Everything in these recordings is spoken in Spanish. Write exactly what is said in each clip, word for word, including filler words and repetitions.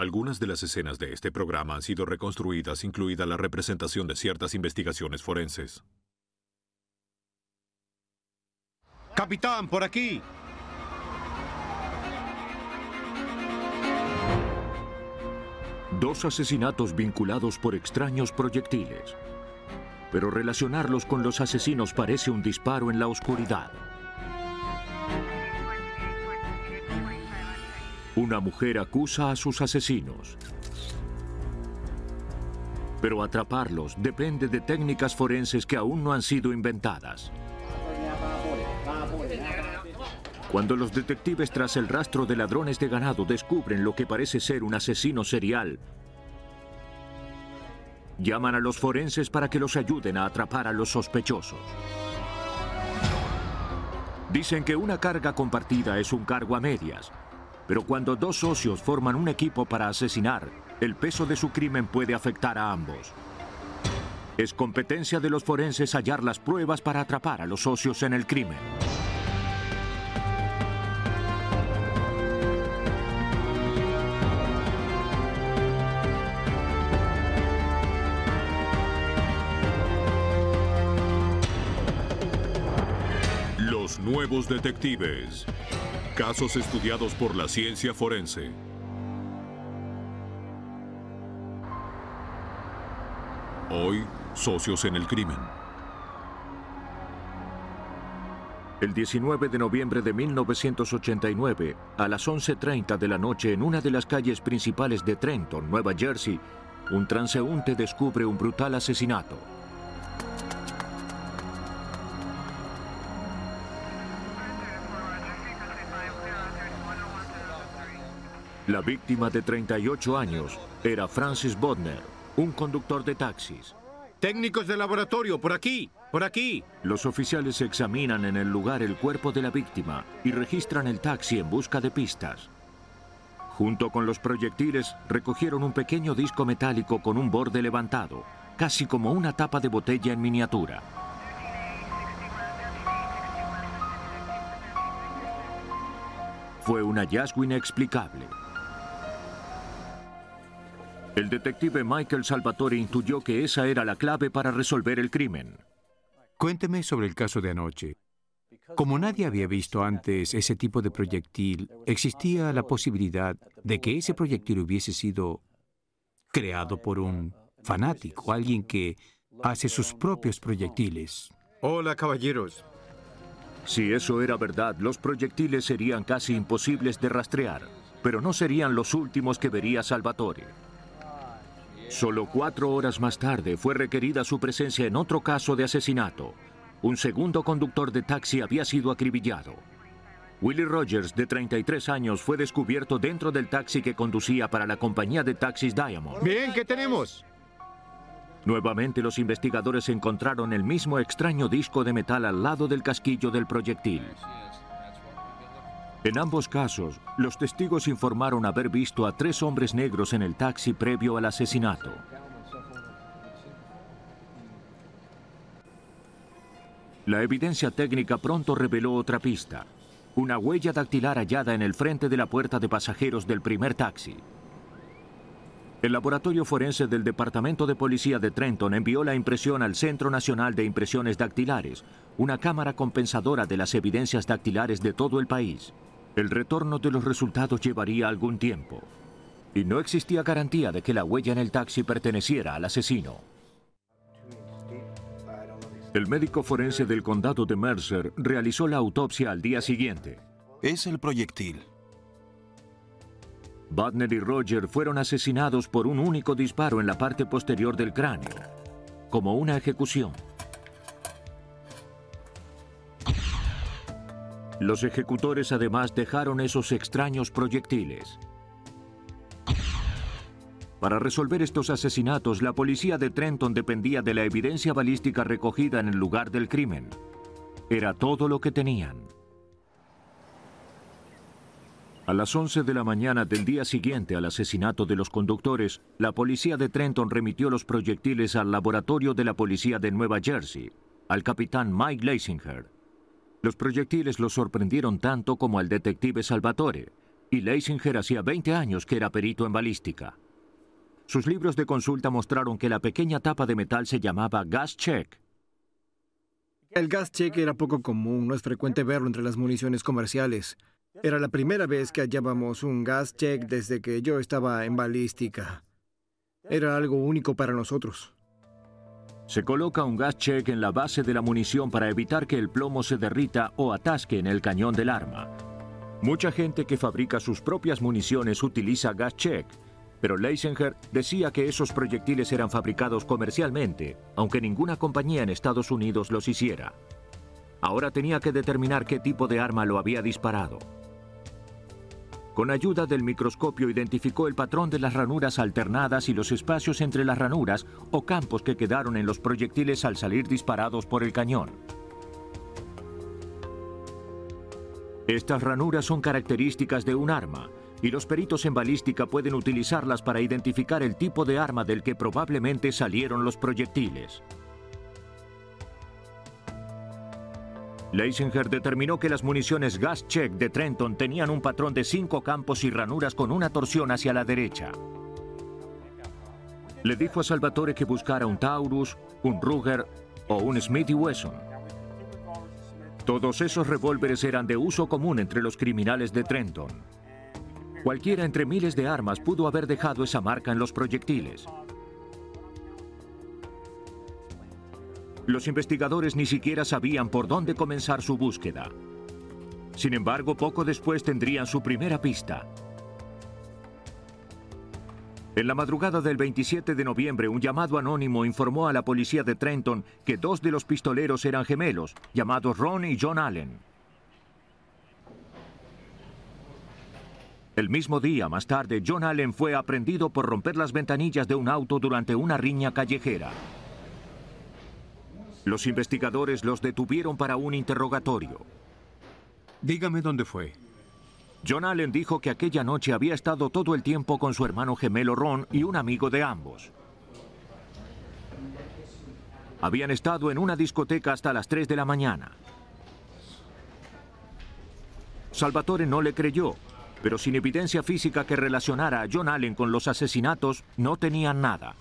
Algunas de las escenas de este programa han sido reconstruidas, incluida la representación de ciertas investigaciones forenses. ¡Capitán, por aquí! Dos asesinatos vinculados por extraños proyectiles. Pero relacionarlos con los asesinos parece un disparo en la oscuridad. Una mujer acusa a sus asesinos. Pero atraparlos depende de técnicas forenses que aún no han sido inventadas. Cuando los detectives tras el rastro de ladrones de ganado descubren lo que parece ser un asesino serial, llaman a los forenses para que los ayuden a atrapar a los sospechosos. Dicen que una carga compartida es un cargo a medias, pero cuando dos socios forman un equipo para asesinar, el peso de su crimen puede afectar a ambos. Es competencia de los forenses hallar las pruebas para atrapar a los socios en el crimen. Los nuevos detectives. Casos estudiados por la ciencia forense. Hoy, socios en el crimen. El diecinueve de noviembre de mil novecientos ochenta y nueve, a las once treinta de la noche, en una de las calles principales de Trenton, Nueva Jersey, un transeúnte descubre un brutal asesinato. La víctima, de treinta y ocho años, era Francis Bodner, un conductor de taxis. ¡Técnicos de laboratorio, por aquí! ¡Por aquí! Los oficiales examinan en el lugar el cuerpo de la víctima y registran el taxi en busca de pistas. Junto con los proyectiles, recogieron un pequeño disco metálico con un borde levantado, casi como una tapa de botella en miniatura. Fue un hallazgo inexplicable. El detective Michael Salvatore intuyó que esa era la clave para resolver el crimen. Cuénteme sobre el caso de anoche. Como nadie había visto antes ese tipo de proyectil, existía la posibilidad de que ese proyectil hubiese sido creado por un fanático, alguien que hace sus propios proyectiles. Hola, caballeros. Si eso era verdad, los proyectiles serían casi imposibles de rastrear, pero no serían los últimos que vería Salvatore. Solo cuatro horas más tarde fue requerida su presencia en otro caso de asesinato. Un segundo conductor de taxi había sido acribillado. Willie Rogers, de treinta y tres años, fue descubierto dentro del taxi que conducía para la compañía de taxis Diamond. Bien, ¿qué tenemos? Nuevamente los investigadores encontraron el mismo extraño disco de metal al lado del casquillo del proyectil. En ambos casos, los testigos informaron haber visto a tres hombres negros en el taxi previo al asesinato. La evidencia técnica pronto reveló otra pista: una huella dactilar hallada en el frente de la puerta de pasajeros del primer taxi. El laboratorio forense del Departamento de Policía de Trenton envió la impresión al Centro Nacional de Impresiones Dactilares, una cámara compensadora de las evidencias dactilares de todo el país. El retorno de los resultados llevaría algún tiempo, y no existía garantía de que la huella en el taxi perteneciera al asesino. El médico forense del condado de Mercer realizó la autopsia al día siguiente. Es el proyectil. Bodner y Roger fueron asesinados por un único disparo en la parte posterior del cráneo, como una ejecución. Los ejecutores además dejaron esos extraños proyectiles. Para resolver estos asesinatos, la policía de Trenton dependía de la evidencia balística recogida en el lugar del crimen. Era todo lo que tenían. A las once de la mañana del día siguiente al asesinato de los conductores, la policía de Trenton remitió los proyectiles al laboratorio de la policía de Nueva Jersey, al capitán Mike Leisinger. Los proyectiles los sorprendieron tanto como al detective Salvatore, y Leisinger hacía veinte años que era perito en balística. Sus libros de consulta mostraron que la pequeña tapa de metal se llamaba gas check. El gas check era poco común, no es frecuente verlo entre las municiones comerciales. Era la primera vez que hallábamos un gas check desde que yo estaba en balística. Era algo único para nosotros. Se coloca un gas check en la base de la munición para evitar que el plomo se derrita o atasque en el cañón del arma. Mucha gente que fabrica sus propias municiones utiliza gas check, pero Leisinger decía que esos proyectiles eran fabricados comercialmente, aunque ninguna compañía en Estados Unidos los hiciera. Ahora tenía que determinar qué tipo de arma lo había disparado. Con ayuda del microscopio identificó el patrón de las ranuras alternadas y los espacios entre las ranuras o campos que quedaron en los proyectiles al salir disparados por el cañón. Estas ranuras son características de un arma, y los peritos en balística pueden utilizarlas para identificar el tipo de arma del que probablemente salieron los proyectiles. Leisinger determinó que las municiones gas check de Trenton tenían un patrón de cinco campos y ranuras con una torsión hacia la derecha. Le dijo a Salvatore que buscara un Taurus, un Ruger o un Smith y Wesson. Todos esos revólveres eran de uso común entre los criminales de Trenton. Cualquiera entre miles de armas pudo haber dejado esa marca en los proyectiles. Los investigadores ni siquiera sabían por dónde comenzar su búsqueda. Sin embargo, poco después tendrían su primera pista. En la madrugada del veintisiete de noviembre, un llamado anónimo informó a la policía de Trenton que dos de los pistoleros eran gemelos, llamados Ron y John Allen. El mismo día, más tarde, John Allen fue aprehendido por romper las ventanillas de un auto durante una riña callejera. Los investigadores los detuvieron para un interrogatorio. Dígame dónde fue. John Allen dijo que aquella noche había estado todo el tiempo con su hermano gemelo Ron y un amigo de ambos. Habían estado en una discoteca hasta las tres de la mañana. Salvatore no le creyó, pero sin evidencia física que relacionara a John Allen con los asesinatos, no tenían nada.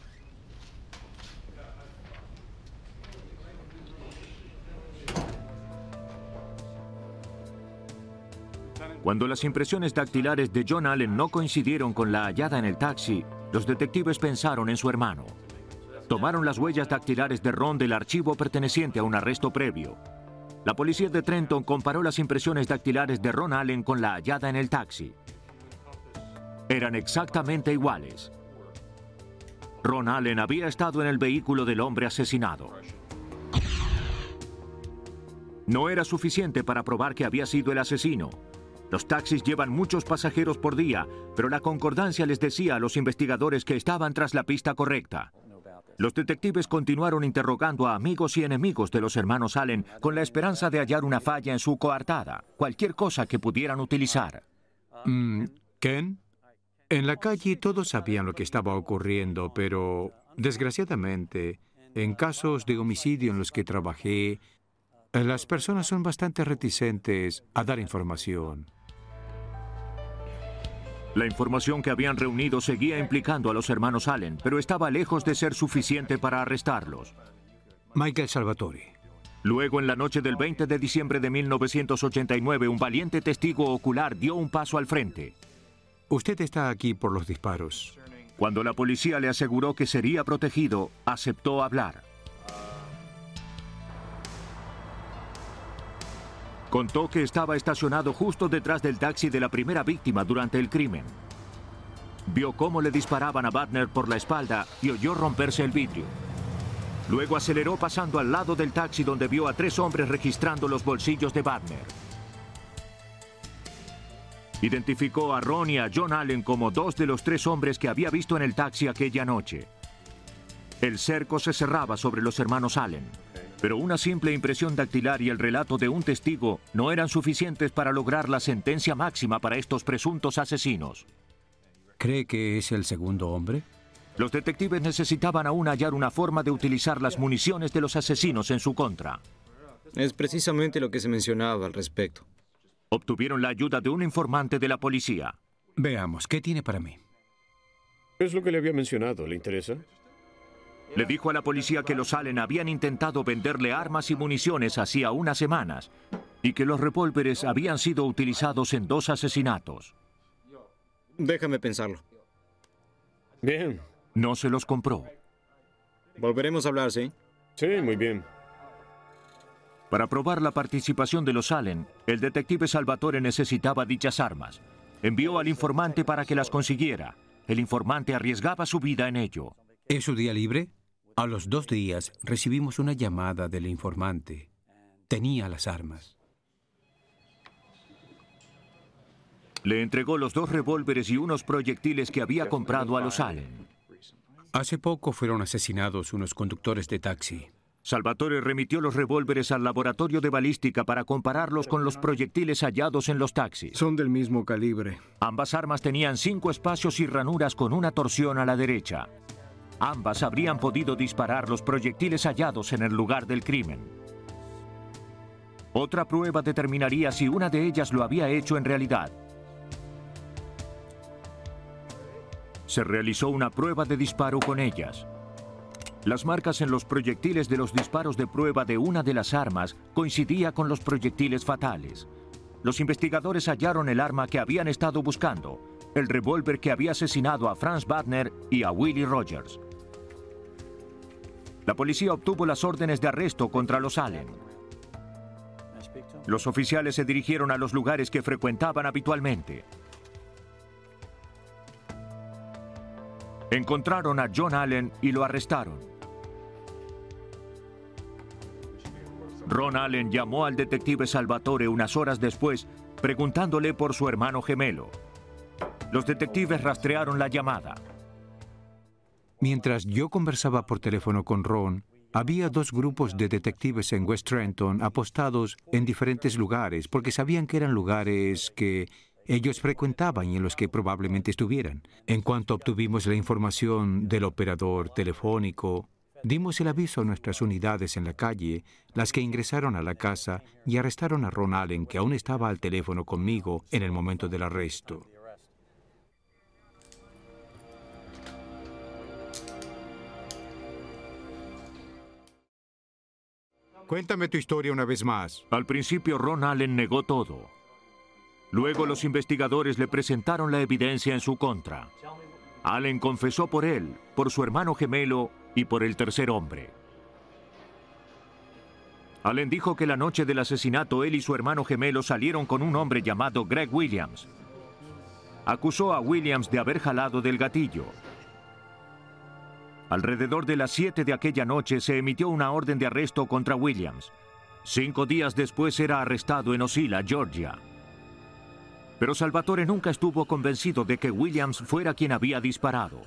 Cuando las impresiones dactilares de John Allen no coincidieron con la hallada en el taxi, los detectives pensaron en su hermano. Tomaron las huellas dactilares de Ron del archivo perteneciente a un arresto previo. La policía de Trenton comparó las impresiones dactilares de Ron Allen con la hallada en el taxi. Eran exactamente iguales. Ron Allen había estado en el vehículo del hombre asesinado. No era suficiente para probar que había sido el asesino. Los taxis llevan muchos pasajeros por día, pero la concordancia les decía a los investigadores que estaban tras la pista correcta. Los detectives continuaron interrogando a amigos y enemigos de los hermanos Allen con la esperanza de hallar una falla en su coartada, cualquier cosa que pudieran utilizar. Mm, ¿Ken? En la calle todos sabían lo que estaba ocurriendo, pero desgraciadamente, en casos de homicidio en los que trabajé, las personas son bastante reticentes a dar información. La información que habían reunido seguía implicando a los hermanos Allen, pero estaba lejos de ser suficiente para arrestarlos. Michael Salvatore. Luego, en la noche del veinte de diciembre de mil novecientos ochenta y nueve, un valiente testigo ocular dio un paso al frente. Usted está aquí por los disparos. Cuando la policía le aseguró que sería protegido, aceptó hablar. Contó que estaba estacionado justo detrás del taxi de la primera víctima durante el crimen. Vio cómo le disparaban a Butner por la espalda y oyó romperse el vidrio. Luego aceleró pasando al lado del taxi donde vio a tres hombres registrando los bolsillos de Butner. Identificó a Ron y a John Allen como dos de los tres hombres que había visto en el taxi aquella noche. El cerco se cerraba sobre los hermanos Allen. Pero una simple impresión dactilar y el relato de un testigo no eran suficientes para lograr la sentencia máxima para estos presuntos asesinos. ¿Cree que es el segundo hombre? Los detectives necesitaban aún hallar una forma de utilizar las municiones de los asesinos en su contra. Es precisamente lo que se mencionaba al respecto. Obtuvieron la ayuda de un informante de la policía. Veamos, ¿qué tiene para mí? Es lo que le había mencionado. ¿Le interesa? Le dijo a la policía que los Allen habían intentado venderle armas y municiones hacía unas semanas y que los revólveres habían sido utilizados en dos asesinatos. Déjame pensarlo. Bien. No se los compró. Volveremos a hablar, ¿sí? Sí, muy bien. Para probar la participación de los Allen, el detective Salvatore necesitaba dichas armas. Envió al informante para que las consiguiera. El informante arriesgaba su vida en ello. ¿Es su día libre? A los dos días recibimos una llamada del informante. Tenía las armas. Le entregó los dos revólveres y unos proyectiles que había comprado a los Allen. Hace poco fueron asesinados unos conductores de taxi. Salvatore remitió los revólveres al laboratorio de balística para compararlos con los proyectiles hallados en los taxis. Son del mismo calibre. Ambas armas tenían cinco espacios y ranuras con una torsión a la derecha. Ambas habrían podido disparar los proyectiles hallados en el lugar del crimen. Otra prueba determinaría si una de ellas lo había hecho en realidad. Se realizó una prueba de disparo con ellas. Las marcas en los proyectiles de los disparos de prueba de una de las armas coincidía con los proyectiles fatales. Los investigadores hallaron el arma que habían estado buscando, el revólver que había asesinado a Franz Wagner y a Willie Rogers. La policía obtuvo las órdenes de arresto contra los Allen. Los oficiales se dirigieron a los lugares que frecuentaban habitualmente. Encontraron a John Allen y lo arrestaron. Ron Allen llamó al detective Salvatore unas horas después, preguntándole por su hermano gemelo. Los detectives rastrearon la llamada. Mientras yo conversaba por teléfono con Ron, había dos grupos de detectives en West Trenton apostados en diferentes lugares porque sabían que eran lugares que ellos frecuentaban y en los que probablemente estuvieran. En cuanto obtuvimos la información del operador telefónico, dimos el aviso a nuestras unidades en la calle, las que ingresaron a la casa y arrestaron a Ron Allen, que aún estaba al teléfono conmigo en el momento del arresto. Cuéntame tu historia una vez más. Al principio Ron Allen negó todo. Luego los investigadores le presentaron la evidencia en su contra. Allen confesó por él, por su hermano gemelo y por el tercer hombre. Allen dijo que la noche del asesinato él y su hermano gemelo salieron con un hombre llamado Greg Williams. Acusó a Williams de haber jalado del gatillo. Alrededor de las siete de aquella noche se emitió una orden de arresto contra Williams. Cinco días después era arrestado en Ocilla, Georgia. Pero Salvatore nunca estuvo convencido de que Williams fuera quien había disparado.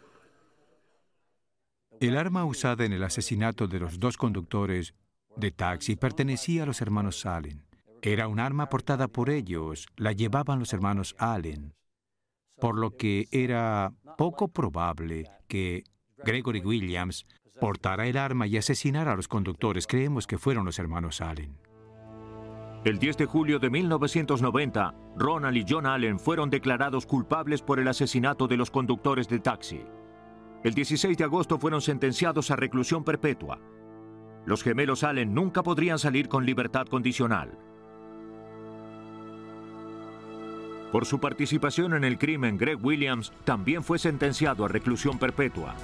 El arma usada en el asesinato de los dos conductores de taxi pertenecía a los hermanos Allen. Era un arma portada por ellos, la llevaban los hermanos Allen, por lo que era poco probable que Gregory Williams portara el arma y asesinara a los conductores. Creemos que fueron los hermanos Allen. El diez de julio de mil novecientos noventa, Ronald y John Allen fueron declarados culpables por el asesinato de los conductores de taxi. El dieciséis de agosto fueron sentenciados a reclusión perpetua. Los gemelos Allen nunca podrían salir con libertad condicional. Por su participación en el crimen, Greg Williams también fue sentenciado a reclusión perpetua.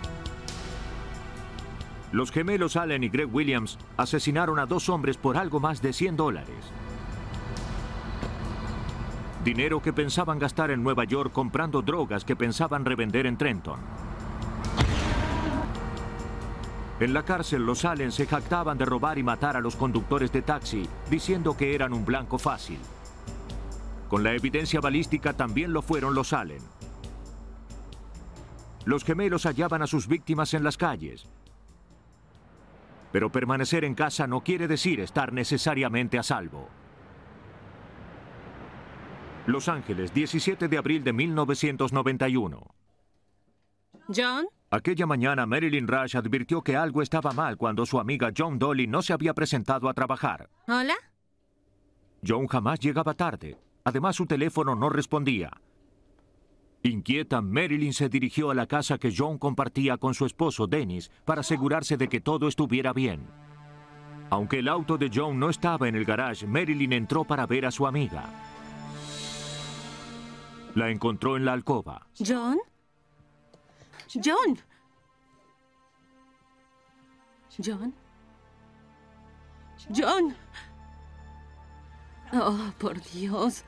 Los gemelos Allen y Greg Williams asesinaron a dos hombres por algo más de cien dólares. Dinero que pensaban gastar en Nueva York comprando drogas que pensaban revender en Trenton. En la cárcel, los Allen se jactaban de robar y matar a los conductores de taxi, diciendo que eran un blanco fácil. Con la evidencia balística también lo fueron los Allen. Los gemelos hallaban a sus víctimas en las calles. Pero permanecer en casa no quiere decir estar necesariamente a salvo. Los Ángeles, diecisiete de abril de mil novecientos noventa y uno. ¿John? Aquella mañana Marilyn Rush advirtió que algo estaba mal cuando su amiga John Dolly no se había presentado a trabajar. ¿Hola? John jamás llegaba tarde. Además, su teléfono no respondía. Inquieta, Marilyn se dirigió a la casa que John compartía con su esposo Dennis para asegurarse de que todo estuviera bien. Aunque el auto de John no estaba en el garage, Marilyn entró para ver a su amiga. La encontró en la alcoba. ¿John? ¿John? ¿John? ¿John? Oh, por Dios.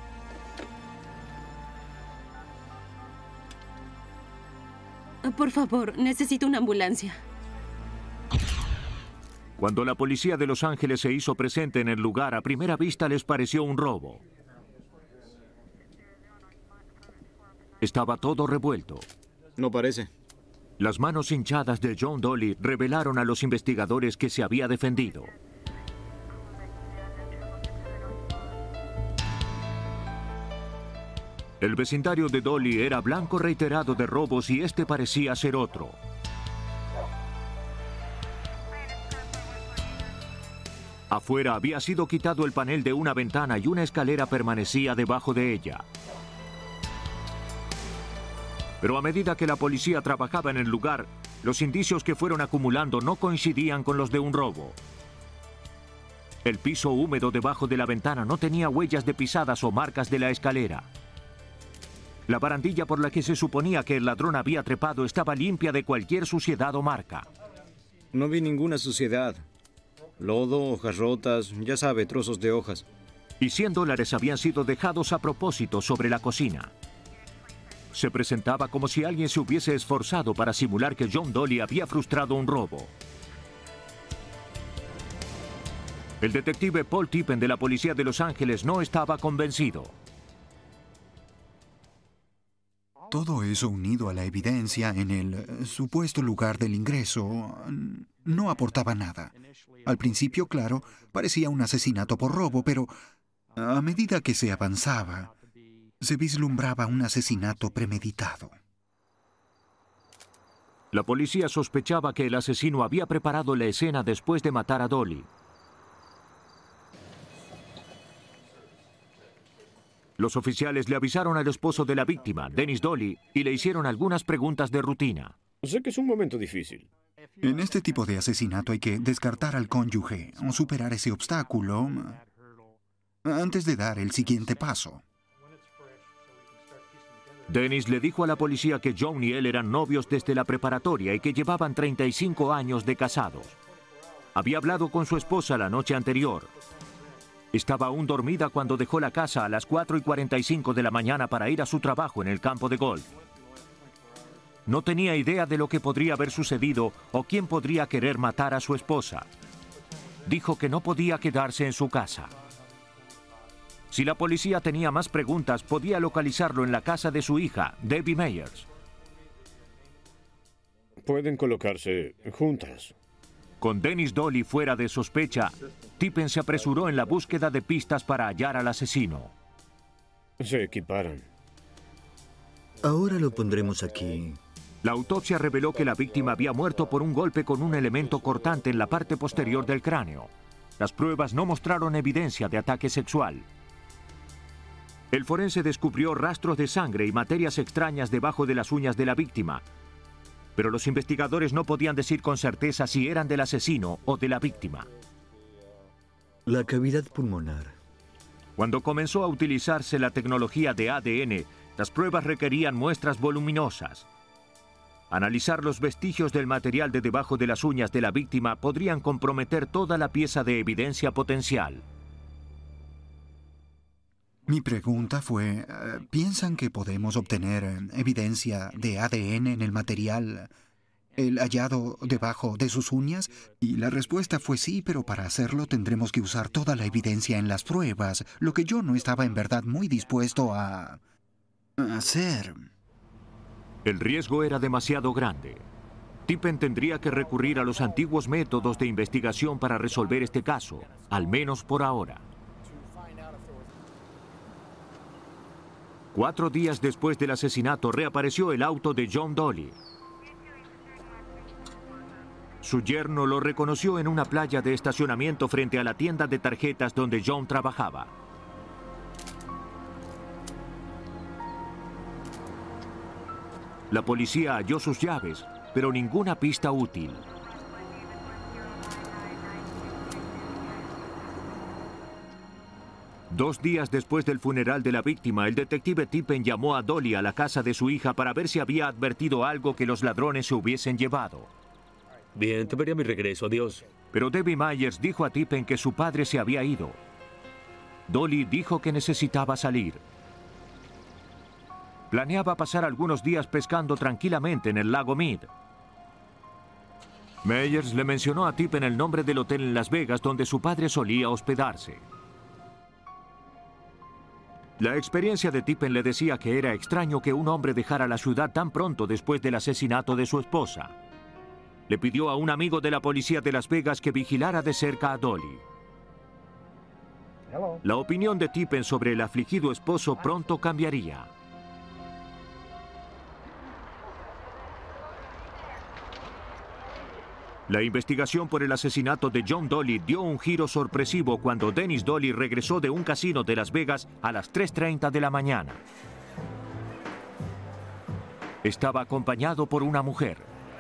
Por favor, necesito una ambulancia. Cuando la policía de Los Ángeles se hizo presente en el lugar, a primera vista les pareció un robo. Estaba todo revuelto. No parece. Las manos hinchadas de John Dolly revelaron a los investigadores que se había defendido. El vecindario de Dolly era blanco reiterado de robos y este parecía ser otro. Afuera había sido quitado el panel de una ventana y una escalera permanecía debajo de ella. Pero a medida que la policía trabajaba en el lugar, los indicios que fueron acumulando no coincidían con los de un robo. El piso húmedo debajo de la ventana no tenía huellas de pisadas o marcas de la escalera. La barandilla por la que se suponía que el ladrón había trepado estaba limpia de cualquier suciedad o marca. No vi ninguna suciedad. Lodo, hojas rotas, ya sabe, trozos de hojas. Y cien dólares habían sido dejados a propósito sobre la cocina. Se presentaba como si alguien se hubiese esforzado para simular que John Dolly había frustrado un robo. El detective Paul Tippen de la policía de Los Ángeles no estaba convencido. Todo eso unido a la evidencia en el supuesto lugar del ingreso no aportaba nada. Al principio, claro, parecía un asesinato por robo, pero a medida que se avanzaba, se vislumbraba un asesinato premeditado. La policía sospechaba que el asesino había preparado la escena después de matar a Dolly. Los oficiales le avisaron al esposo de la víctima, Dennis Dolly, y le hicieron algunas preguntas de rutina. Sé que es un momento difícil. En este tipo de asesinato hay que descartar al cónyuge o superar ese obstáculo antes de dar el siguiente paso. Dennis le dijo a la policía que John y él eran novios desde la preparatoria y que llevaban treinta y cinco años de casados. Había hablado con su esposa la noche anterior. Estaba aún dormida cuando dejó la casa a las cuatro y cuarenta y cinco de la mañana para ir a su trabajo en el campo de golf. No tenía idea de lo que podría haber sucedido o quién podría querer matar a su esposa. Dijo que no podía quedarse en su casa. Si la policía tenía más preguntas, podía localizarlo en la casa de su hija, Debbie Meyers. Pueden colocarse juntas. Con Dennis Dolly fuera de sospecha, Tippen se apresuró en la búsqueda de pistas para hallar al asesino. Se equiparan. Ahora lo pondremos aquí. La autopsia reveló que la víctima había muerto por un golpe con un elemento cortante en la parte posterior del cráneo. Las pruebas no mostraron evidencia de ataque sexual. El forense descubrió rastros de sangre y materias extrañas debajo de las uñas de la víctima, pero los investigadores no podían decir con certeza si eran del asesino o de la víctima. La cavidad pulmonar. Cuando comenzó a utilizarse la tecnología de A D N, las pruebas requerían muestras voluminosas. Analizar los vestigios del material de debajo de las uñas de la víctima podrían comprometer toda la pieza de evidencia potencial. Mi pregunta fue, ¿piensan que podemos obtener evidencia de A D N en el material, el hallado debajo de sus uñas? Y la respuesta fue sí, pero para hacerlo tendremos que usar toda la evidencia en las pruebas, lo que yo no estaba en verdad muy dispuesto a hacer. El riesgo era demasiado grande. Tippen tendría que recurrir a los antiguos métodos de investigación para resolver este caso, al menos por ahora. Cuatro días después del asesinato reapareció el auto de John Dolly. Su yerno lo reconoció en una playa de estacionamiento frente a la tienda de tarjetas donde John trabajaba. La policía halló sus llaves, pero ninguna pista útil. Dos días después del funeral de la víctima, el detective Tippen llamó a Dolly a la casa de su hija para ver si había advertido algo que los ladrones se hubiesen llevado. Bien, te veré a mi regreso. Adiós. Pero Debbie Myers dijo a Tippen que su padre se había ido. Dolly dijo que necesitaba salir. Planeaba pasar algunos días pescando tranquilamente en el lago Mead. Myers le mencionó a Tippen el nombre del hotel en Las Vegas donde su padre solía hospedarse. La experiencia de Tippen le decía que era extraño que un hombre dejara la ciudad tan pronto después del asesinato de su esposa. Le pidió a un amigo de la policía de Las Vegas que vigilara de cerca a Dolly. La opinión de Tippen sobre el afligido esposo pronto cambiaría. La investigación por el asesinato de John Dolly dio un giro sorpresivo cuando Dennis Dolly regresó de un casino de Las Vegas a las tres treinta de la mañana. Estaba acompañado por una mujer.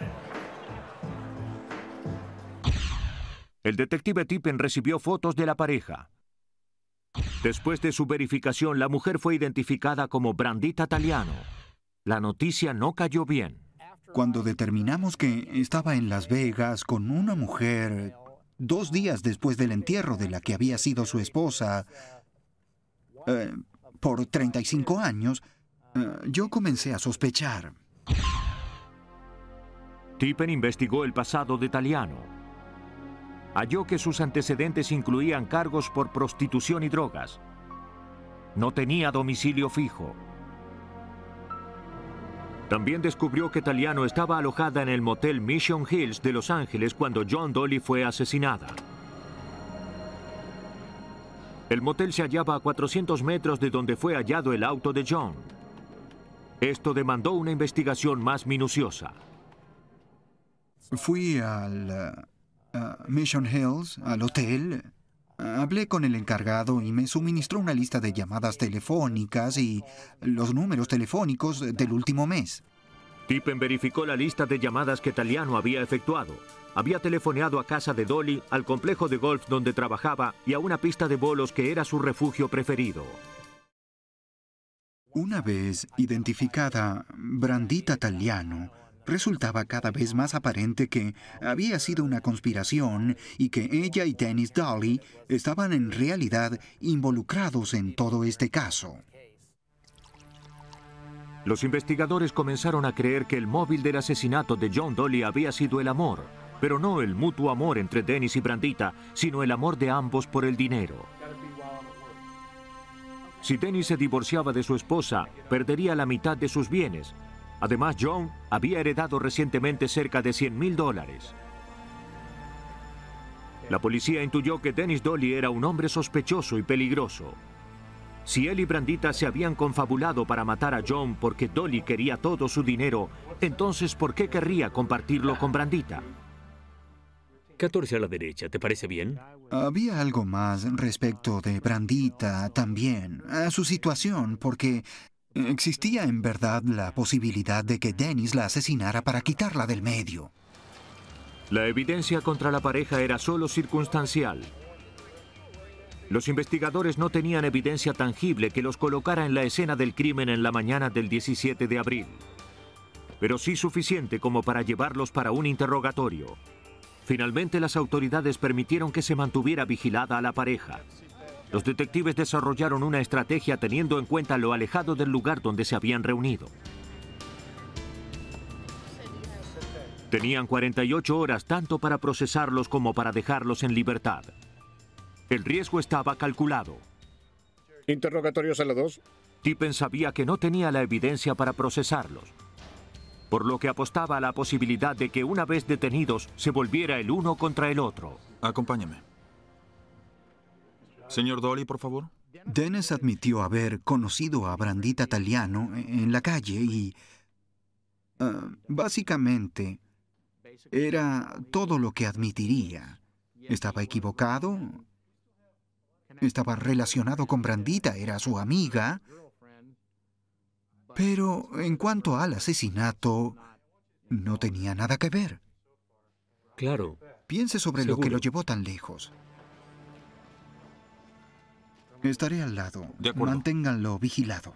El detective Tippen recibió fotos de la pareja. Después de su verificación, la mujer fue identificada como Brandita Taliano. La noticia no cayó bien. Cuando determinamos que estaba en Las Vegas con una mujer dos días después del entierro de la que había sido su esposa eh, por treinta y cinco años, eh, yo comencé a sospechar. Tippen investigó el pasado de Taliano. Halló que sus antecedentes incluían cargos por prostitución y drogas. No tenía domicilio fijo. También descubrió que Taliano estaba alojada en el motel Mission Hills de Los Ángeles cuando John Dolly fue asesinada. El motel se hallaba a cuatrocientos metros de donde fue hallado el auto de John. Esto demandó una investigación más minuciosa. Fui al uh, uh, Mission Hills, al hotel. Hablé con el encargado y me suministró una lista de llamadas telefónicas y los números telefónicos del último mes. Tippen verificó la lista de llamadas que Taliano había efectuado. Había telefoneado a casa de Dolly, al complejo de golf donde trabajaba y a una pista de bolos que era su refugio preferido. Una vez identificada Brandita Taliano, resultaba cada vez más aparente que había sido una conspiración y que ella y Dennis Dolly estaban en realidad involucrados en todo este caso. Los investigadores comenzaron a creer que el móvil del asesinato de John Dolly había sido el amor, pero no el mutuo amor entre Dennis y Brandita, sino el amor de ambos por el dinero. Si Dennis se divorciaba de su esposa, perdería la mitad de sus bienes. Además, John había heredado recientemente cerca de cien mil dólares. La policía intuyó que Dennis Dolly era un hombre sospechoso y peligroso. Si él y Brandita se habían confabulado para matar a John porque Dolly quería todo su dinero, entonces ¿por qué querría compartirlo con Brandita? catorce a la derecha, ¿te parece bien? Había algo más respecto de Brandita también, a su situación, porque existía en verdad la posibilidad de que Dennis la asesinara para quitarla del medio. La evidencia contra la pareja era solo circunstancial. Los investigadores no tenían evidencia tangible que los colocara en la escena del crimen en la mañana del diecisiete de abril, pero sí suficiente como para llevarlos para un interrogatorio. Finalmente, las autoridades permitieron que se mantuviera vigilada a la pareja. Los detectives desarrollaron una estrategia teniendo en cuenta lo alejado del lugar donde se habían reunido. Tenían cuarenta y ocho horas tanto para procesarlos como para dejarlos en libertad. El riesgo estaba calculado. ¿Interrogatorios a la dos? Tippen sabía que no tenía la evidencia para procesarlos, por lo que apostaba a la posibilidad de que una vez detenidos se volviera el uno contra el otro. Acompáñame. Señor Dolly, por favor. Dennis admitió haber conocido a Brandita Taliano en la calle y uh, básicamente era todo lo que admitiría. ¿Estaba equivocado? Estaba relacionado con Brandita, era su amiga. Pero en cuanto al asesinato, no tenía nada que ver. Claro. Piense sobre Seguro. lo que lo llevó tan lejos. Estaré al lado. De acuerdo. Manténganlo vigilado.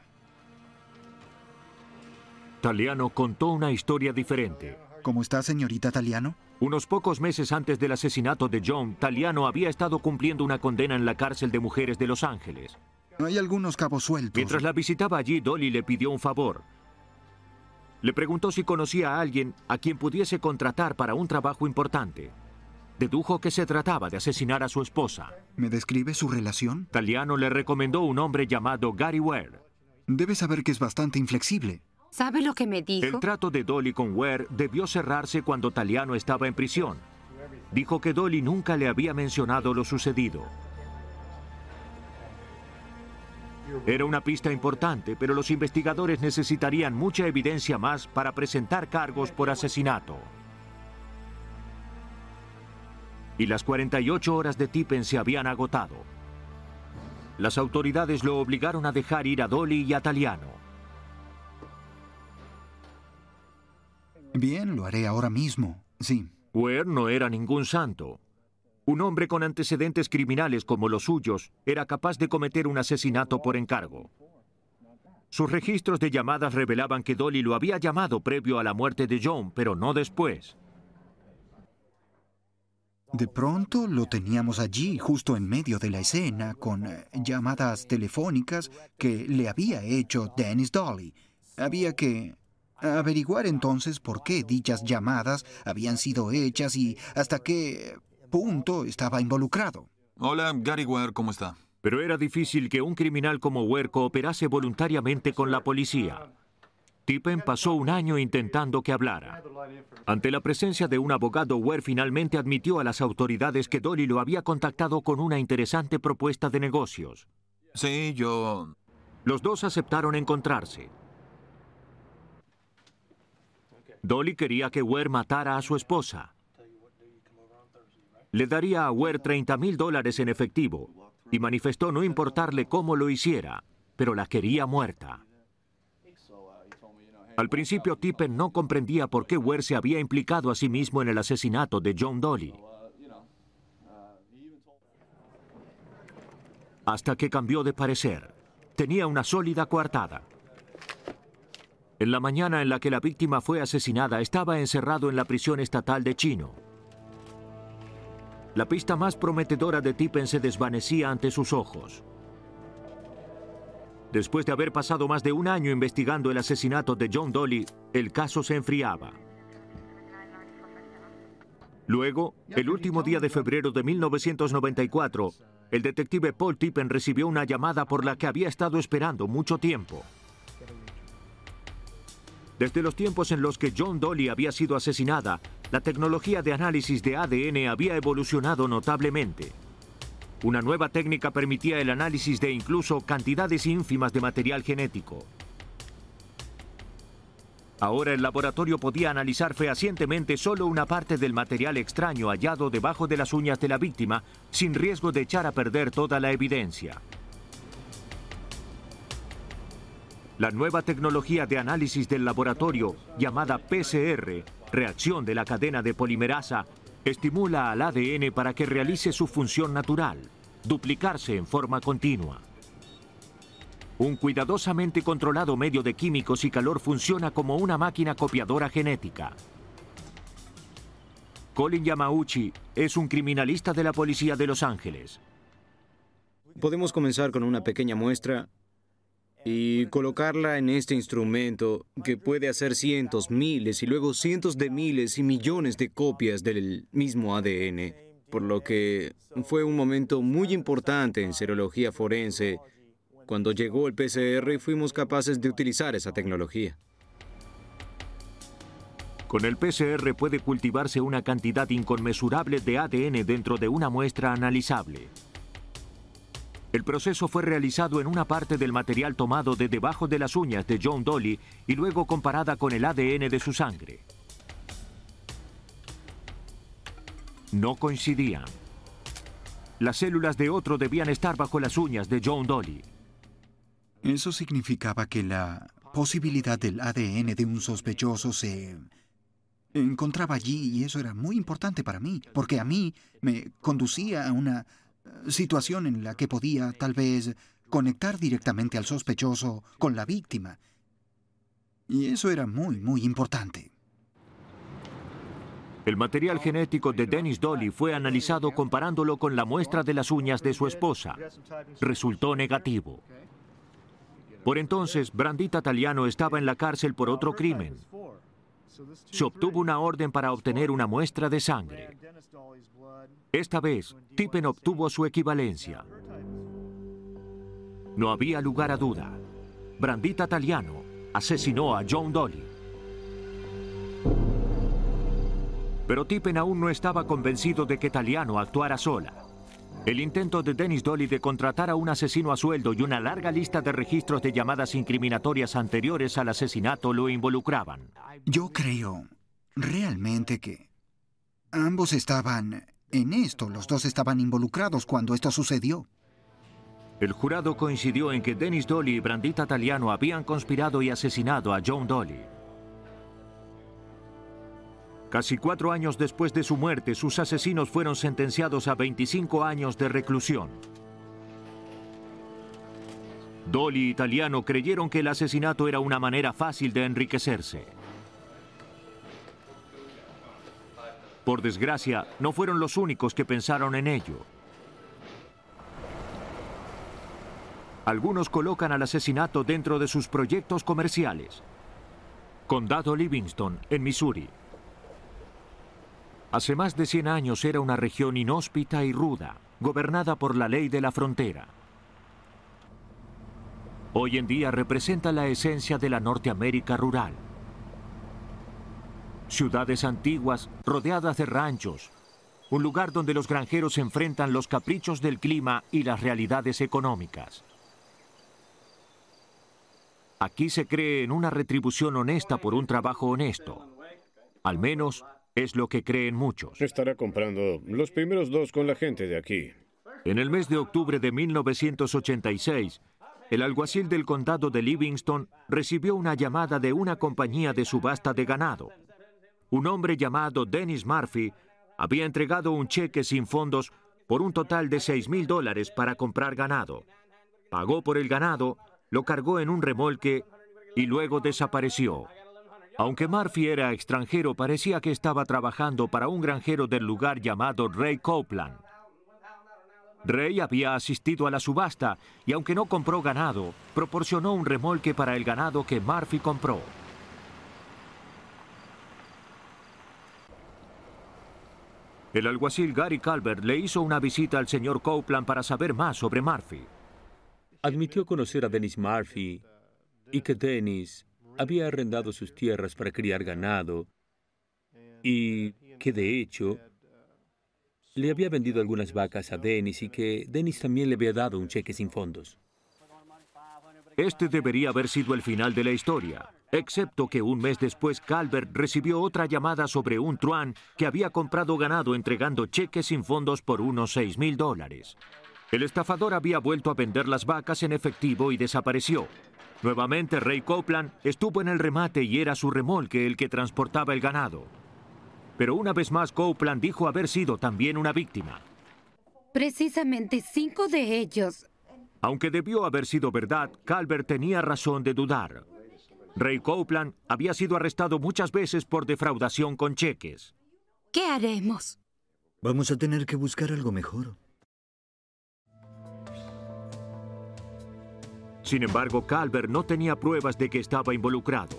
Taliano contó una historia diferente. ¿Cómo está, señorita Taliano? Unos pocos meses antes del asesinato de John, Taliano había estado cumpliendo una condena en la cárcel de mujeres de Los Ángeles. Hay algunos cabos sueltos. Mientras la visitaba allí, Dolly le pidió un favor. Le preguntó si conocía a alguien a quien pudiese contratar para un trabajo importante. Dedujo que se trataba de asesinar a su esposa. ¿Me describe su relación? Taliano le recomendó un hombre llamado Gary Ware. Debe saber que es bastante inflexible. ¿Sabe lo que me dijo? El trato de Dolly con Ware debió cerrarse cuando Taliano estaba en prisión. Dijo que Dolly nunca le había mencionado lo sucedido. Era una pista importante, pero los investigadores necesitarían mucha evidencia más para presentar cargos por asesinato. Y las cuarenta y ocho horas de Tippen se habían agotado. Las autoridades lo obligaron a dejar ir a Dolly y a Taliano. Bien, lo haré ahora mismo, sí. Ware no era ningún santo. Un hombre con antecedentes criminales como los suyos era capaz de cometer un asesinato por encargo. Sus registros de llamadas revelaban que Dolly lo había llamado previo a la muerte de John, pero no después. De pronto lo teníamos allí, justo en medio de la escena, con eh, llamadas telefónicas que le había hecho Dennis Dolly. Había que averiguar entonces por qué dichas llamadas habían sido hechas y hasta qué punto estaba involucrado. Hola, Gary Ware, ¿cómo está? Pero era difícil que un criminal como Ware cooperase voluntariamente con la policía. Tippen pasó un año intentando que hablara. Ante la presencia de un abogado, Ware finalmente admitió a las autoridades que Dolly lo había contactado con una interesante propuesta de negocios. Sí, yo... Los dos aceptaron encontrarse. Dolly quería que Ware matara a su esposa. Le daría a Ware treinta mil dólares en efectivo y manifestó no importarle cómo lo hiciera, pero la quería muerta. Al principio, Tippen no comprendía por qué Ware se había implicado a sí mismo en el asesinato de John Dolly. Hasta que cambió de parecer. Tenía una sólida coartada. En la mañana en la que la víctima fue asesinada, estaba encerrado en la prisión estatal de Chino. La pista más prometedora de Tippen se desvanecía ante sus ojos. Después de haber pasado más de un año investigando el asesinato de John Dolly, el caso se enfriaba. Luego, el último día de febrero de mil novecientos noventa y cuatro, el detective Paul Tippen recibió una llamada por la que había estado esperando mucho tiempo. Desde los tiempos en los que John Dolly había sido asesinada, la tecnología de análisis de A D N había evolucionado notablemente. Una nueva técnica permitía el análisis de incluso cantidades ínfimas de material genético. Ahora el laboratorio podía analizar fehacientemente solo una parte del material extraño hallado debajo de las uñas de la víctima, sin riesgo de echar a perder toda la evidencia. La nueva tecnología de análisis del laboratorio, llamada P C R, reacción de la cadena de polimerasa, estimula al A D N para que realice su función natural, duplicarse en forma continua. Un cuidadosamente controlado medio de químicos y calor funciona como una máquina copiadora genética. Colin Yamauchi es un criminalista de la policía de Los Ángeles. Podemos comenzar con una pequeña muestra y colocarla en este instrumento que puede hacer cientos, miles y luego cientos de miles y millones de copias del mismo A D N, por lo que fue un momento muy importante en serología forense cuando llegó el P C R y fuimos capaces de utilizar esa tecnología. Con el P C R puede cultivarse una cantidad inconmensurable de A D N dentro de una muestra analizable. El proceso fue realizado en una parte del material tomado de debajo de las uñas de John Dolly y luego comparada con el A D N de su sangre. No coincidían. Las células de otro debían estar bajo las uñas de John Dolly. Eso significaba que la posibilidad del A D N de un sospechoso se encontraba allí, y eso era muy importante para mí, porque a mí me conducía a una situación en la que podía, tal vez, conectar directamente al sospechoso con la víctima. Y eso era muy, muy importante. El material genético de Dennis Dolly fue analizado comparándolo con la muestra de las uñas de su esposa. Resultó negativo. Por entonces, Brandita Taliano estaba en la cárcel por otro crimen. Se obtuvo una orden para obtener una muestra de sangre. Esta vez, Tippen obtuvo su equivalencia. No había lugar a duda. Brandita Taliano asesinó a John Dolly. Pero Tippen aún no estaba convencido de que Taliano actuara sola. El intento de Dennis Dolly de contratar a un asesino a sueldo y una larga lista de registros de llamadas incriminatorias anteriores al asesinato lo involucraban. Yo creo realmente que ambos estaban en esto. Los dos estaban involucrados cuando esto sucedió. El jurado coincidió en que Dennis Dolly y Brandita Taliano habían conspirado y asesinado a John Dolly. Casi cuatro años después de su muerte, sus asesinos fueron sentenciados a veinticinco años de reclusión. Dolly y Taliano creyeron que el asesinato era una manera fácil de enriquecerse. Por desgracia, no fueron los únicos que pensaron en ello. Algunos colocan al asesinato dentro de sus proyectos comerciales. Condado Livingston, en Missouri. Hace más de cien años era una región inhóspita y ruda, gobernada por la ley de la frontera. Hoy en día representa la esencia de la Norteamérica rural. Ciudades antiguas, rodeadas de ranchos, un lugar donde los granjeros enfrentan los caprichos del clima y las realidades económicas. Aquí se cree en una retribución honesta por un trabajo honesto. Al menos es lo que creen muchos. Estará comprando los primeros dos con la gente de aquí. En el mes de octubre de mil novecientos ochenta y seis, el alguacil del condado de Livingston recibió una llamada de una compañía de subasta de ganado. Un hombre llamado Dennis Murphy había entregado un cheque sin fondos por un total de seis mil dólares para comprar ganado. Pagó por el ganado, lo cargó en un remolque y luego desapareció. Aunque Murphy era extranjero, parecía que estaba trabajando para un granjero del lugar llamado Ray Copeland. Ray había asistido a la subasta y, aunque no compró ganado, proporcionó un remolque para el ganado que Murphy compró. El alguacil Gary Calvert le hizo una visita al señor Copeland para saber más sobre Murphy. Admitió conocer a Dennis Murphy y que Dennis había arrendado sus tierras para criar ganado y que, de hecho, le había vendido algunas vacas a Dennis y que Dennis también le había dado un cheque sin fondos. Este debería haber sido el final de la historia, excepto que un mes después Calvert recibió otra llamada sobre un truán que había comprado ganado entregando cheques sin fondos por unos seis mil dólares. El estafador había vuelto a vender las vacas en efectivo y desapareció. Nuevamente Ray Copeland estuvo en el remate y era su remolque el que transportaba el ganado. Pero una vez más Copeland dijo haber sido también una víctima. Precisamente cinco de ellos. Aunque debió haber sido verdad, Calvert tenía razón de dudar. Ray Copeland había sido arrestado muchas veces por defraudación con cheques. ¿Qué haremos? Vamos a tener que buscar algo mejor. Sin embargo, Calvert no tenía pruebas de que estaba involucrado.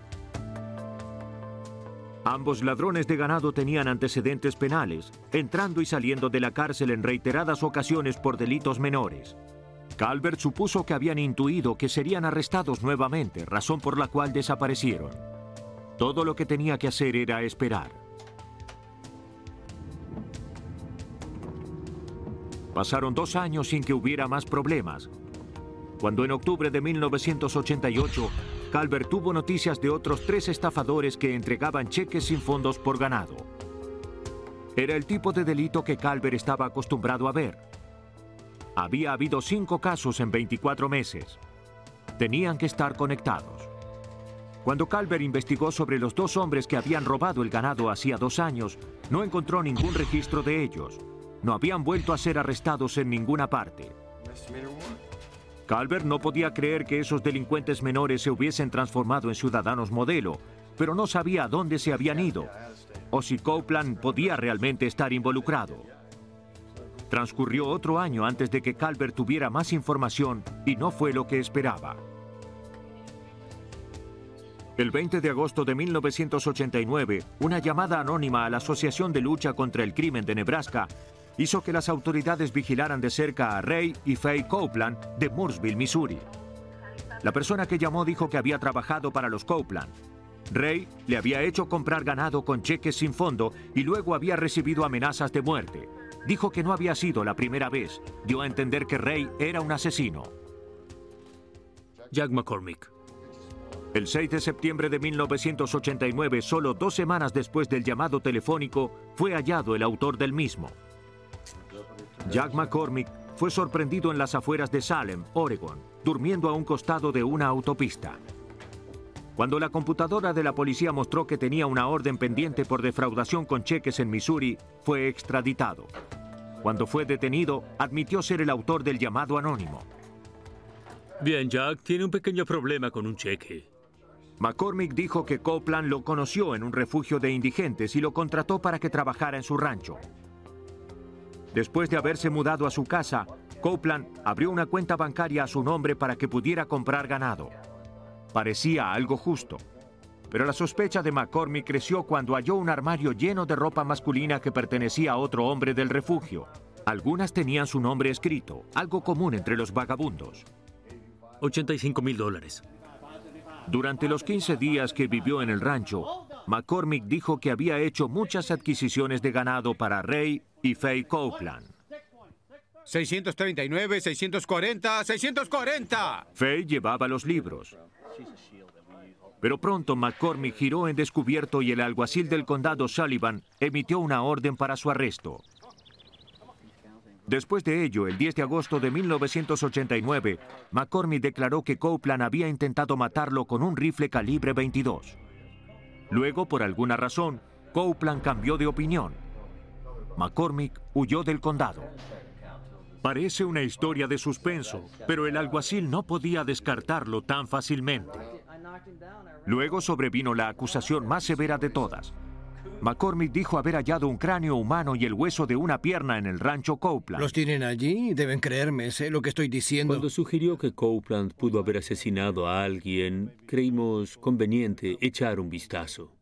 Ambos ladrones de ganado tenían antecedentes penales, entrando y saliendo de la cárcel en reiteradas ocasiones por delitos menores. Calvert supuso que habían intuido que serían arrestados nuevamente, razón por la cual desaparecieron. Todo lo que tenía que hacer era esperar. Pasaron dos años sin que hubiera más problemas, cuando en octubre de mil novecientos ochenta y ocho, Calvert tuvo noticias de otros tres estafadores que entregaban cheques sin fondos por ganado. Era el tipo de delito que Calvert estaba acostumbrado a ver. Había habido cinco casos en veinticuatro meses. Tenían que estar conectados. Cuando Calvert investigó sobre los dos hombres que habían robado el ganado hacía dos años, no encontró ningún registro de ellos. No habían vuelto a ser arrestados en ninguna parte. Calvert no podía creer que esos delincuentes menores se hubiesen transformado en ciudadanos modelo, pero no sabía a dónde se habían ido, o si Copeland podía realmente estar involucrado. Transcurrió otro año antes de que Calvert tuviera más información y no fue lo que esperaba. El veinte de agosto de mil novecientos ochenta y nueve, una llamada anónima a la Asociación de Lucha contra el Crimen de Nebraska hizo que las autoridades vigilaran de cerca a Ray y Faye Copeland de Mooresville, Missouri. La persona que llamó dijo que había trabajado para los Copeland. Ray le había hecho comprar ganado con cheques sin fondo y luego había recibido amenazas de muerte. Dijo que no había sido la primera vez. Dio a entender que Ray era un asesino. Jack McCormick. El seis de septiembre de mil novecientos ochenta y nueve, solo dos semanas después del llamado telefónico, fue hallado el autor del mismo. Jack McCormick fue sorprendido en las afueras de Salem, Oregon, durmiendo a un costado de una autopista. Cuando la computadora de la policía mostró que tenía una orden pendiente por defraudación con cheques en Missouri, fue extraditado. Cuando fue detenido, admitió ser el autor del llamado anónimo. Bien, Jack, tiene un pequeño problema con un cheque. McCormick dijo que Copeland lo conoció en un refugio de indigentes y lo contrató para que trabajara en su rancho. Después de haberse mudado a su casa, Copeland abrió una cuenta bancaria a su nombre para que pudiera comprar ganado. Parecía algo justo, pero la sospecha de McCormick creció cuando halló un armario lleno de ropa masculina que pertenecía a otro hombre del refugio. Algunas tenían su nombre escrito, algo común entre los vagabundos. ochenta y cinco mil dólares. Durante los quince días que vivió en el rancho, McCormick dijo que había hecho muchas adquisiciones de ganado para Ray y Faye Copeland. seiscientos treinta y nueve, seiscientos cuarenta, seiscientos cuarenta. Faye llevaba los libros. Pero pronto McCormick giró en descubierto y el alguacil del condado Sullivan emitió una orden para su arresto. Después de ello, el diez de agosto de mil novecientos ochenta y nueve, McCormick declaró que Copeland había intentado matarlo con un rifle calibre veintidós. Luego, por alguna razón, Copeland cambió de opinión. McCormick huyó del condado. Parece una historia de suspenso, pero el alguacil no podía descartarlo tan fácilmente. Luego sobrevino la acusación más severa de todas. McCormick dijo haber hallado un cráneo humano y el hueso de una pierna en el rancho Copeland. ¿Los tienen allí? Deben creerme, sé lo que estoy diciendo. Cuando sugirió que Copeland pudo haber asesinado a alguien, creímos conveniente echar un vistazo.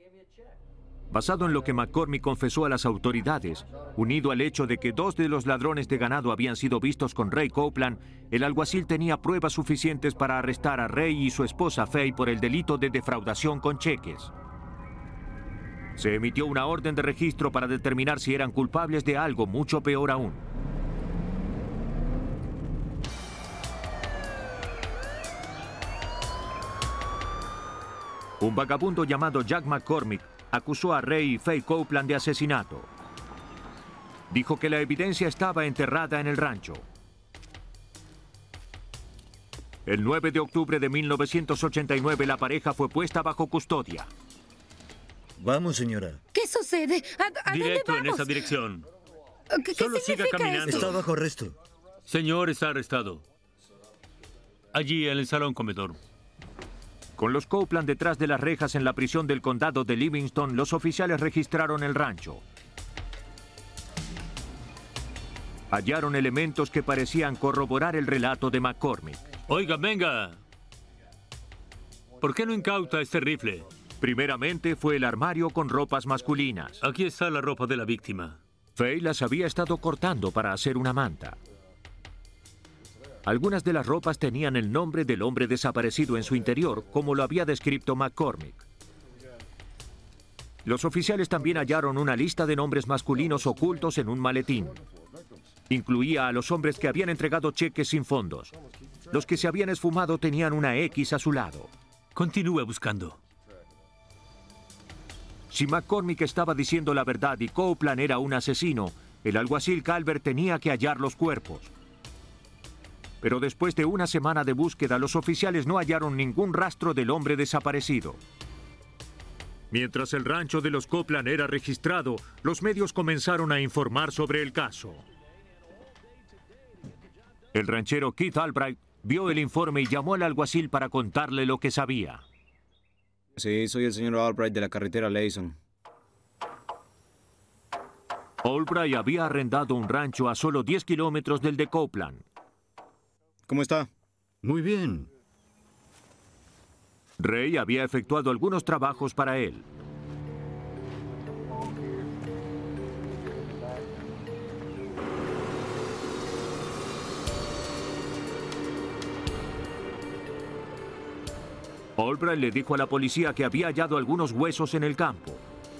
Basado en lo que McCormick confesó a las autoridades, unido al hecho de que dos de los ladrones de ganado habían sido vistos con Ray Copeland, el alguacil tenía pruebas suficientes para arrestar a Ray y su esposa Faye por el delito de defraudación con cheques. Se emitió una orden de registro para determinar si eran culpables de algo mucho peor aún. Un vagabundo llamado Jack McCormick acusó a Ray y Faye Copeland de asesinato. Dijo que la evidencia estaba enterrada en el rancho. El nueve de octubre de mil novecientos ochenta y nueve, la pareja fue puesta bajo custodia. Vamos, señora. ¿Qué sucede? ¿A, a Directo dónde en vamos? esa dirección. ¿Qué, Solo qué siga significa caminando. esto? Está bajo arresto. Señor, está arrestado. Allí, en el salón comedor. Con los Copeland detrás de las rejas en la prisión del condado de Livingston, los oficiales registraron el rancho. Hallaron elementos que parecían corroborar el relato de McCormick. Oiga, venga. ¿Por qué no incauta este rifle? Primeramente fue el armario con ropas masculinas. Aquí está la ropa de la víctima. Faye las había estado cortando para hacer una manta. Algunas de las ropas tenían el nombre del hombre desaparecido en su interior, como lo había descrito McCormick. Los oficiales también hallaron una lista de nombres masculinos ocultos en un maletín. Incluía a los hombres que habían entregado cheques sin fondos. Los que se habían esfumado tenían una X a su lado. Continúe buscando. Si McCormick estaba diciendo la verdad y Copeland era un asesino, el alguacil Calvert tenía que hallar los cuerpos. Pero después de una semana de búsqueda, los oficiales no hallaron ningún rastro del hombre desaparecido. Mientras el rancho de los Copeland era registrado, los medios comenzaron a informar sobre el caso. El ranchero Keith Albright vio el informe y llamó al alguacil para contarle lo que sabía. Sí, soy el señor Albright de la carretera Layson. Albright había arrendado un rancho a solo diez kilómetros del de Copeland. ¿Cómo está? Muy bien. Ray había efectuado algunos trabajos para él. Albright le dijo a la policía que había hallado algunos huesos en el campo.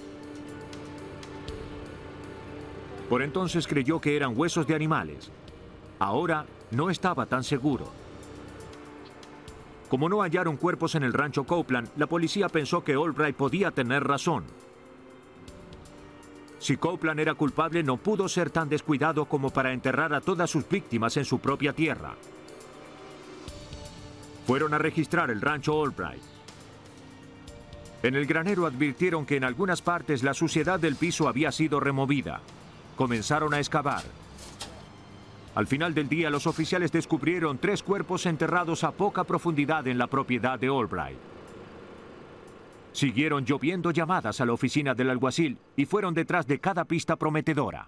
Por entonces creyó que eran huesos de animales. Ahora no estaba tan seguro. Como no hallaron cuerpos en el rancho Copeland, la policía pensó que Albright podía tener razón. Si Copeland era culpable, no pudo ser tan descuidado como para enterrar a todas sus víctimas en su propia tierra. Fueron a registrar el rancho Albright. En el granero advirtieron que en algunas partes la suciedad del piso había sido removida. Comenzaron a excavar. Al final del día, los oficiales descubrieron tres cuerpos enterrados a poca profundidad en la propiedad de Albright. Siguieron lloviendo llamadas a la oficina del alguacil y fueron detrás de cada pista prometedora.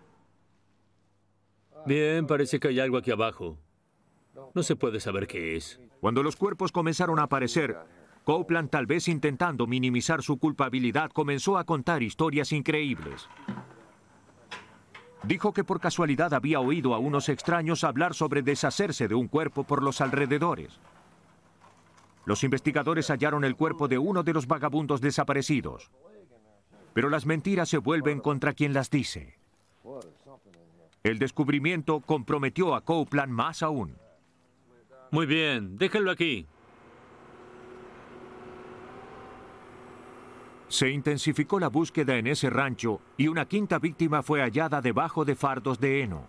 Bien, parece que hay algo aquí abajo. No se puede saber qué es. Cuando los cuerpos comenzaron a aparecer, Copeland, tal vez intentando minimizar su culpabilidad, comenzó a contar historias increíbles. Dijo que por casualidad había oído a unos extraños hablar sobre deshacerse de un cuerpo por los alrededores. Los investigadores hallaron el cuerpo de uno de los vagabundos desaparecidos. Pero las mentiras se vuelven contra quien las dice. El descubrimiento comprometió a Copeland más aún. Muy bien, déjenlo aquí. Se intensificó la búsqueda en ese rancho y una quinta víctima fue hallada debajo de fardos de heno.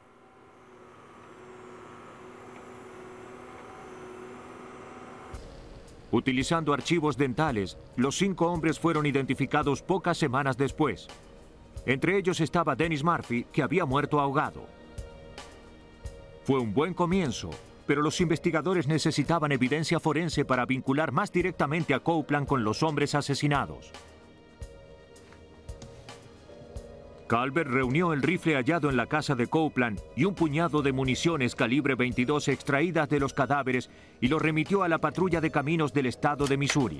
Utilizando archivos dentales, los cinco hombres fueron identificados pocas semanas después. Entre ellos estaba Dennis Murphy, que había muerto ahogado. Fue un buen comienzo, pero los investigadores necesitaban evidencia forense para vincular más directamente a Copeland con los hombres asesinados. Calvert reunió el rifle hallado en la casa de Copeland y un puñado de municiones calibre veintidós extraídas de los cadáveres y lo remitió a la patrulla de caminos del estado de Missouri.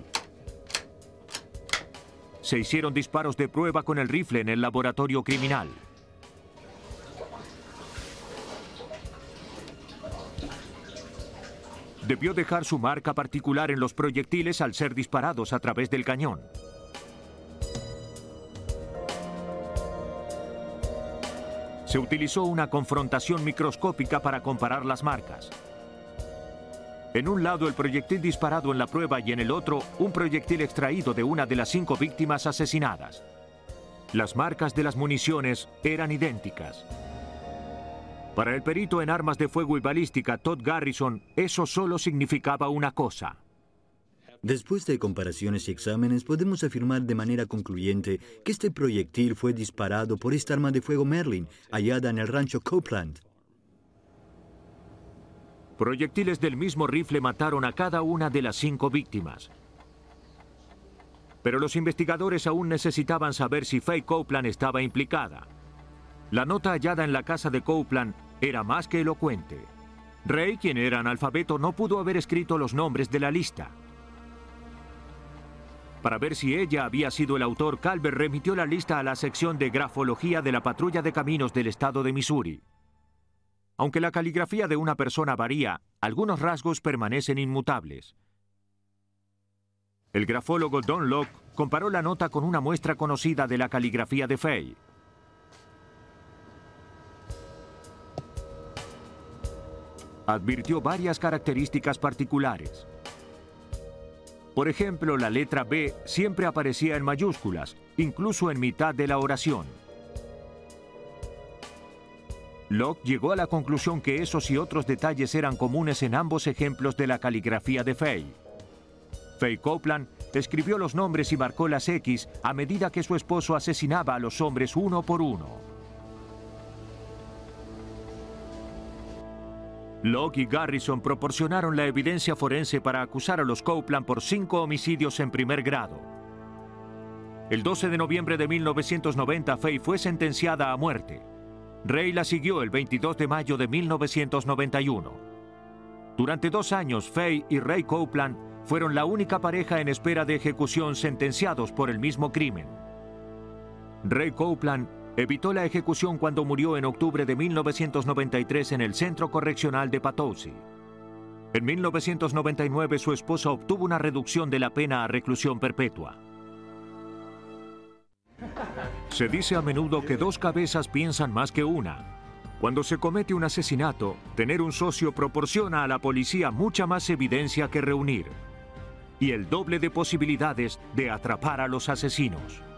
Se hicieron disparos de prueba con el rifle en el laboratorio criminal. Debió dejar su marca particular en los proyectiles al ser disparados a través del cañón. Se utilizó una confrontación microscópica para comparar las marcas. En un lado el proyectil disparado en la prueba y en el otro un proyectil extraído de una de las cinco víctimas asesinadas. Las marcas de las municiones eran idénticas. Para el perito en armas de fuego y balística Todd Garrison, eso solo significaba una cosa. Después de comparaciones y exámenes, podemos afirmar de manera concluyente que este proyectil fue disparado por esta arma de fuego Merlin, hallada en el rancho Copeland. Proyectiles del mismo rifle mataron a cada una de las cinco víctimas. Pero los investigadores aún necesitaban saber si Faye Copeland estaba implicada. La nota hallada en la casa de Copeland era más que elocuente. Ray, quien era analfabeto, no pudo haber escrito los nombres de la lista. Para ver si ella había sido el autor, Calvert remitió la lista a la sección de grafología de la Patrulla de Caminos del estado de Missouri. Aunque la caligrafía de una persona varía, algunos rasgos permanecen inmutables. El grafólogo Don Locke comparó la nota con una muestra conocida de la caligrafía de Faye. Advirtió varias características particulares. Por ejemplo, la letra B siempre aparecía en mayúsculas, incluso en mitad de la oración. Locke llegó a la conclusión que esos y otros detalles eran comunes en ambos ejemplos de la caligrafía de Fay. Fay Copeland escribió los nombres y marcó las X a medida que su esposo asesinaba a los hombres uno por uno. Locke y Garrison proporcionaron la evidencia forense para acusar a los Copeland por cinco homicidios en primer grado. El doce de noviembre de mil novecientos noventa, Fay fue sentenciada a muerte. Ray la siguió el veintidós de mayo de mil novecientos noventa y uno. Durante dos años, Fay y Ray Copeland fueron la única pareja en espera de ejecución sentenciados por el mismo crimen. Ray Copeland evitó la ejecución cuando murió en octubre de mil novecientos noventa y tres en el Centro Correccional de Poughkeepsie. En mil novecientos noventa y nueve, su esposa obtuvo una reducción de la pena a reclusión perpetua. Se dice a menudo que dos cabezas piensan más que una. Cuando se comete un asesinato, tener un socio proporciona a la policía mucha más evidencia que reunir, y el doble de posibilidades de atrapar a los asesinos.